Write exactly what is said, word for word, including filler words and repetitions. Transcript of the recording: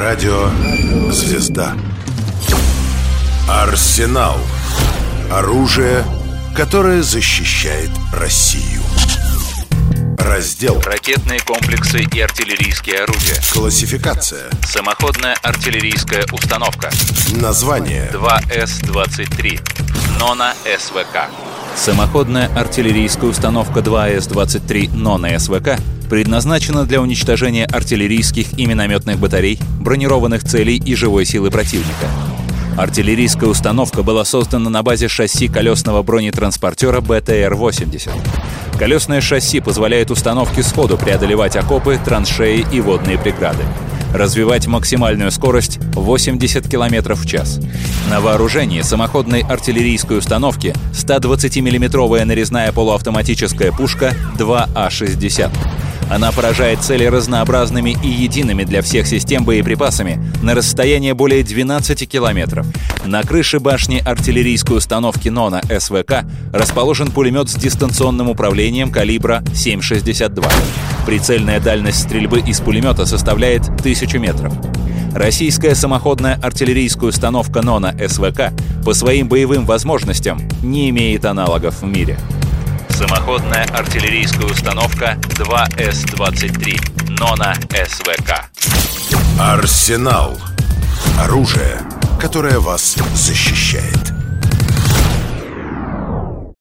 Радио «Звезда». Арсенал. Оружие, которое защищает Россию. Раздел ракетные комплексы и артиллерийские орудия. Классификация. Самоходная артиллерийская установка. Название. два эс двадцать три. Нона СВК. Самоходная артиллерийская установка два эс двадцать три Нона СВК предназначена для уничтожения артиллерийских и минометных батарей, бронированных целей и живой силы противника. Артиллерийская установка была создана на базе шасси колесного бронетранспортера бэ тэ эр восемьдесят. Колесное шасси позволяет установке сходу преодолевать окопы, траншеи и водные преграды. Развивать максимальную скорость восемьдесят километров в час. На вооружении самоходной артиллерийской установки сто двадцатимиллиметровая нарезная полуавтоматическая пушка два а шестьдесят. Она поражает цели разнообразными и едиными для всех систем боеприпасами на расстояние более двенадцати километров. На крыше башни артиллерийской установки Нона СВК расположен пулемет с дистанционным управлением калибра семь шестьдесят два. Прицельная дальность стрельбы из пулемета составляет тысячу метров. Российская самоходная артиллерийская установка Нона СВК по своим боевым возможностям не имеет аналогов в мире. Самоходная артиллерийская установка два эс двадцать три Нона СВК. Арсенал. Оружие, которое вас защищает.